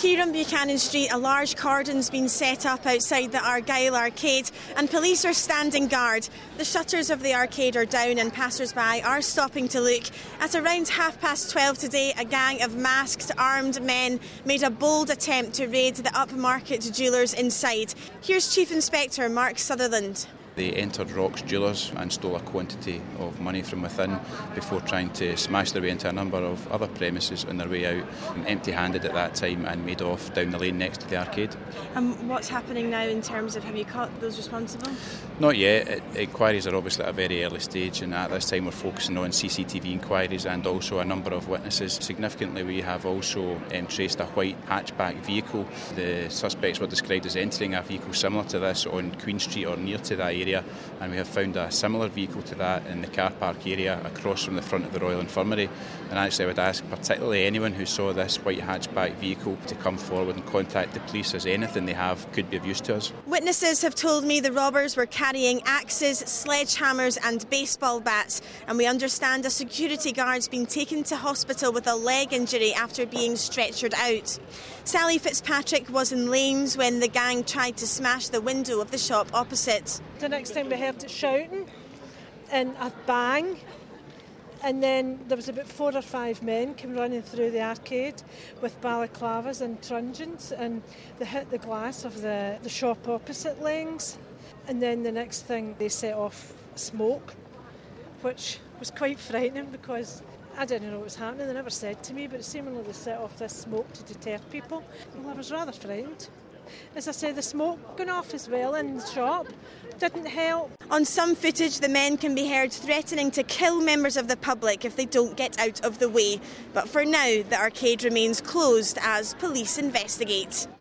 Here on Buchanan Street, a large cordon's been set up outside the Argyle Arcade and police are standing guard. The shutters of the arcade are down and passers-by are stopping to look. At around 12:30 today, a gang of masked, armed men made a bold attempt to raid the upmarket jewellers inside. Here's Chief Inspector Mark Sutherland. They entered Rock's Jewellers and stole a quantity of money from within before trying to smash their way into a number of other premises on their way out, empty-handed at that time, and made off down the lane next to the arcade. What's happening now in terms of, have you caught those responsible? Not yet. Inquiries are obviously at a very early stage, and at this time we're focusing on CCTV inquiries and also a number of witnesses. Significantly, we have also traced a white hatchback vehicle. The suspects were described as entering a vehicle similar to this on Queen Street or near to that area, and we have found a similar vehicle to that in the car park area across from the front of the Royal Infirmary. And actually I would ask particularly anyone who saw this white hatchback vehicle to come forward and contact the police, as anything they have could be of use to us. Witnesses have told me the robbers were carrying axes, sledgehammers and baseball bats, and we understand a security guard's been taken to hospital with a leg injury after being stretchered out. Sally Fitzpatrick was in lanes when the gang tried to smash the window of the shop opposite. The next time we heard it shouting and a bang, and then there was about 4 or 5 men came running through the arcade with balaclavas and truncheons, and they hit the glass of the shop opposite Laings, and then the next thing they set off smoke, which was quite frightening because I didn't know what was happening. They never said to me, but seemingly they set off this smoke to deter people. Well, I was rather frightened. As I say, the smoke going off as well in the shop didn't help. On some footage, the men can be heard threatening to kill members of the public if they don't get out of the way. But for now, the arcade remains closed as police investigate.